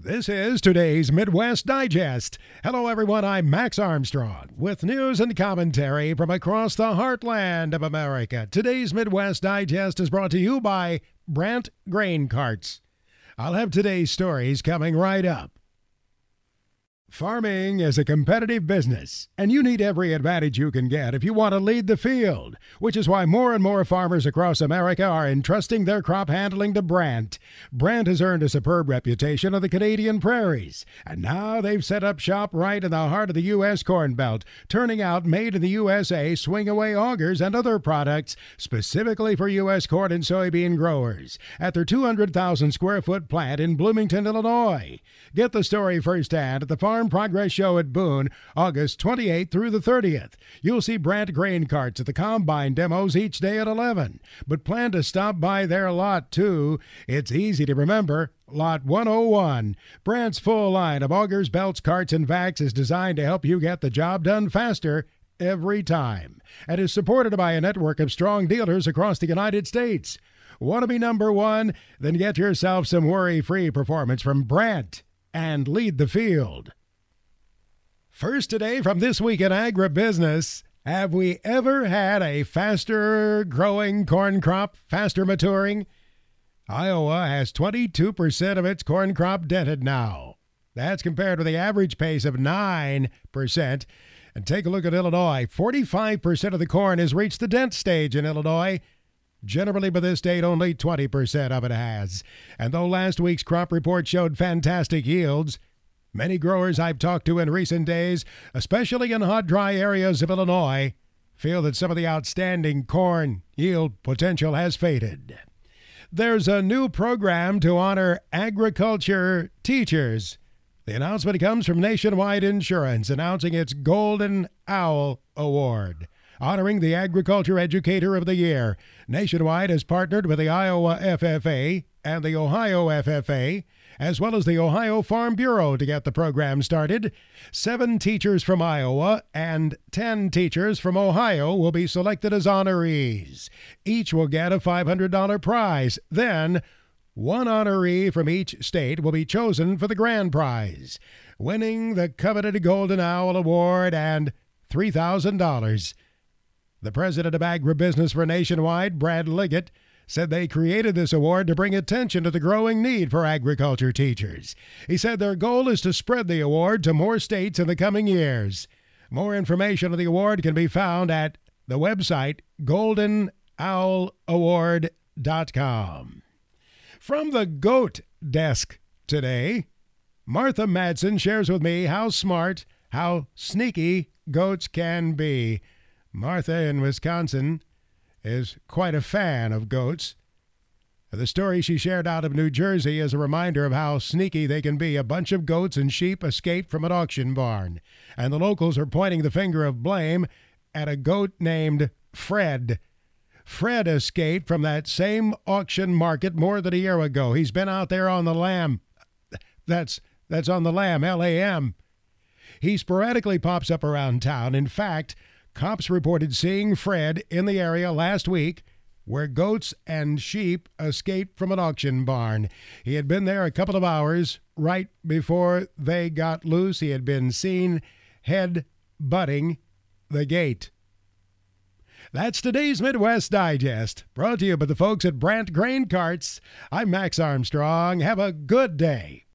This is today's Midwest Digest. Hello, everyone. I'm Max Armstrong with news and commentary from across the heartland of America. Today's Midwest Digest is brought to you by Brandt Grain Carts. I'll have today's stories coming right up. Farming is a competitive business, and you need every advantage you can get if you want to lead the field, which is why more and more farmers across America are entrusting their crop handling to Brandt. Brandt has earned a superb reputation on the Canadian prairies, and now they've set up shop right in the heart of the U.S. Corn Belt, turning out made in the USA swing-away augers and other products specifically for U.S. corn and soybean growers at their 200,000 square foot plant in Bloomington, Illinois. Get the story firsthand at the Farm Progress Show at Boone, August 28th through the 30th. You'll see Brandt grain carts at the combine demos each day at 11. But plan to stop by their lot, too. It's easy to remember. Lot 101. Brandt's full line of augers, belts, carts, and vacs is designed to help you get the job done faster every time, and is supported by a network of strong dealers across the United States. Want to be number one? Then get yourself some worry-free performance from Brandt and lead the field. First today from This Week in Agribusiness, have we ever had a faster growing corn crop, faster maturing? Iowa has 22% of its corn crop dented now. That's compared with the average pace of 9%. And take a look at Illinois. 45% of the corn has reached the dent stage in Illinois. Generally, by this date, only 20% of it has. And though last week's crop report showed fantastic yields, many growers I've talked to in recent days, especially in hot, dry areas of Illinois, feel that some of the outstanding corn yield potential has faded. There's a new program to honor agriculture teachers. The announcement comes from Nationwide Insurance announcing its Golden Owl Award, honoring the Agriculture Educator of the Year. Nationwide has partnered with the Iowa FFA and the Ohio FFA, as well as the Ohio Farm Bureau to get the program started. 7 teachers from Iowa and 10 teachers from Ohio will be selected as honorees. Each will get a $500 prize. Then, one honoree from each state will be chosen for the grand prize, winning the coveted Golden Owl Award and $3,000. The president of agribusiness for Nationwide, Brad Liggett, said they created this award to bring attention to the growing need for agriculture teachers. He said their goal is to spread the award to more states in the coming years. More information on the award can be found at the website goldenowlaward.com. From the Goat Desk today, Martha Madsen shares with me how smart, how sneaky goats can be. Martha in Wisconsin is quite a fan of goats. The story she shared out of New Jersey is a reminder of how sneaky they can be. A bunch of goats and sheep escaped from an auction barn, and the locals are pointing the finger of blame at a goat named Fred. Fred escaped from that same auction market more than a year ago. He's been out there on the lam. That's on the lam, L-A-M. He sporadically pops up around town. In fact, cops reported seeing Fred in the area last week where goats and sheep escaped from an auction barn. He had been there a couple of hours right before they got loose. He had been seen head-butting the gate. That's today's Midwest Digest, brought to you by the folks at Brandt Grain Carts. I'm Max Armstrong. Have a good day.